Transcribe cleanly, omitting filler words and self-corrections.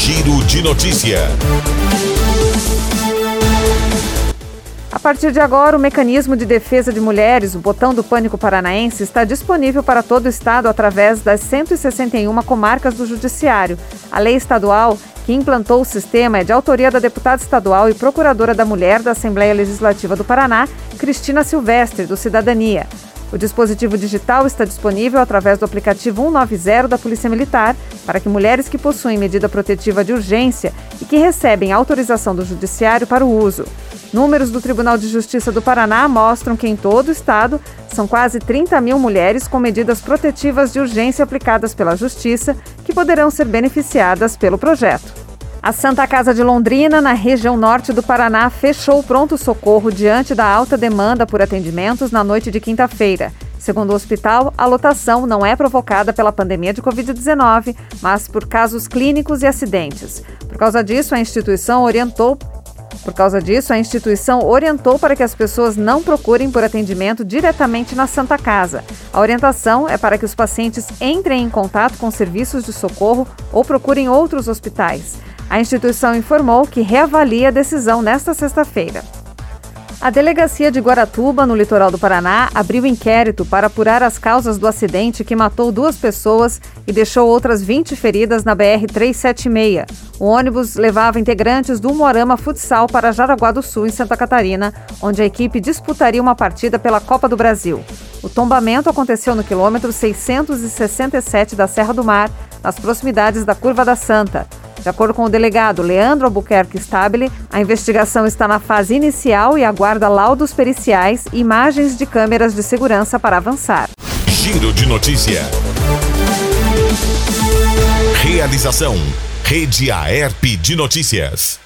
Giro de Notícia. A partir de agora, o Mecanismo de Defesa de Mulheres, o Botão do Pânico Paranaense, está disponível para todo o estado através das 161 comarcas do Judiciário. A lei estadual que implantou o sistema é de autoria da deputada estadual e procuradora da Mulher da Assembleia Legislativa do Paraná, Cristina Silvestre, do Cidadania. O dispositivo digital está disponível através do aplicativo 190 da Polícia Militar para que mulheres que possuem medida protetiva de urgência e que recebem autorização do Judiciário para o uso. Números do Tribunal de Justiça do Paraná mostram que em todo o estado são quase 30 mil mulheres com medidas protetivas de urgência aplicadas pela Justiça que poderão ser beneficiadas pelo projeto. A Santa Casa de Londrina, na região norte do Paraná, fechou o pronto-socorro diante da alta demanda por atendimentos na noite de quinta-feira. Segundo o hospital, a lotação não é provocada pela pandemia de Covid-19, mas por casos clínicos e acidentes. Por causa disso, a instituição orientou para que as pessoas não procurem por atendimento diretamente na Santa Casa. A orientação é para que os pacientes entrem em contato com serviços de socorro ou procurem outros hospitais. A instituição informou que reavalia a decisão nesta sexta-feira. A Delegacia de Guaratuba, no litoral do Paraná, abriu inquérito para apurar as causas do acidente que matou 2 pessoas e deixou outras 20 feridas na BR-376. O ônibus levava integrantes do Umuarama Futsal para Jaraguá do Sul, em Santa Catarina, onde a equipe disputaria uma partida pela Copa do Brasil. O tombamento aconteceu no quilômetro 667 da Serra do Mar, nas proximidades da Curva da Santa. De acordo com o delegado Leandro Albuquerque Stabile, a investigação está na fase inicial e aguarda laudos periciais e imagens de câmeras de segurança para avançar. Giro de Notícia. Realização: Rede Aerp de Notícias.